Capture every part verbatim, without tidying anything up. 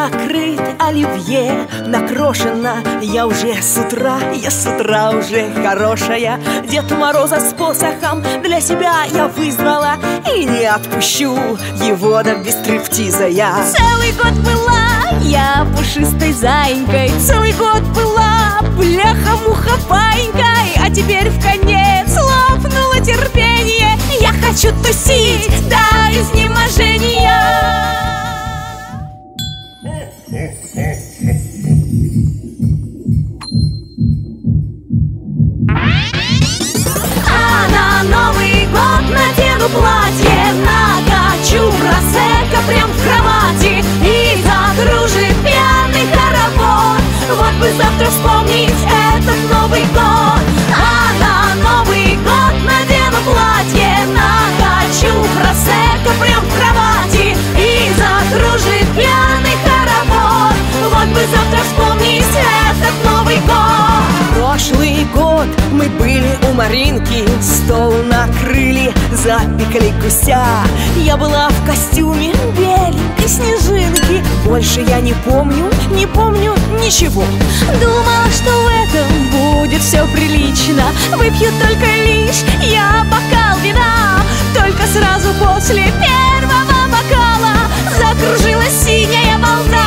накрыт оливье, накрошена я уже с утра, я с утра уже хорошая. Дед Мороза с посохом для себя я вызвала, и не отпущу его да без стриптиза я. Целый год была я пушистой заинькой, целый год была бляха-муха паинькой, а теперь в конец лопнуло терпение. Я хочу тусить до изнеможения. А на Новый год надену платье, накачу просека прям в кровати, и закружит пьяный хоровод. Вот бы завтра вспомнить этот Новый год. А на Новый год надену платье, накачу просека прям в кровати, и закружит пьяный хоровод. Вот бы завтра вспомнить этот Новый год. Прошлый год мы были у Маринки, стол накрыли, запекли гуся. Я была в костюме беленькой снежинки, больше я не помню, не помню ничего. Думала, что в этом будет все прилично, выпью только лишь я бокал вина. Только сразу после первого бокала закружилась синяя волна.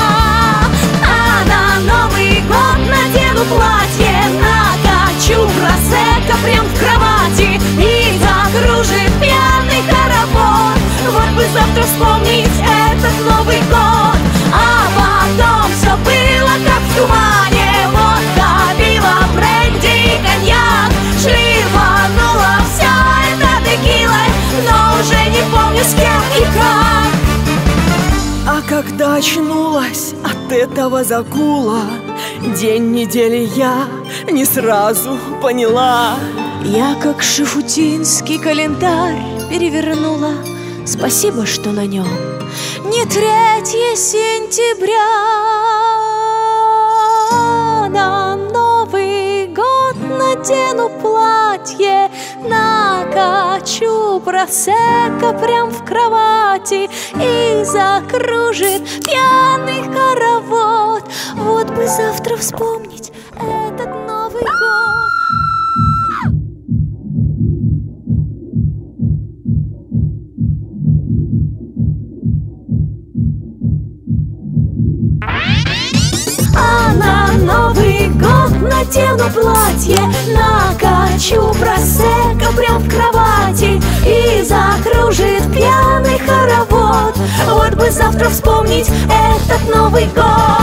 А на Новый год надену платье, накачу просека прям в кровати, и закружит пьяный хоровод. Вот бы завтра вспомнить этот Новый год. А потом все было как в тумане, водка, пиво, бренди и коньяк. Шлифанула вся эта текилой, но уже не помню с кем и как. А когда очнулась от этого загула, день недели я не сразу поняла. Я как шафутинский календарь перевернула, спасибо, что на нем не третье сентября. На Новый год надену платье, накачу просека прям в кровати, и закружит пьяный хоровод. Вот бы завтра вспомнить этот Новый год. А на Новый год надену платье, накачу просека прям в кровати, и закружит пьяный хоровод. Вот бы завтра вспомнить этот Новый год.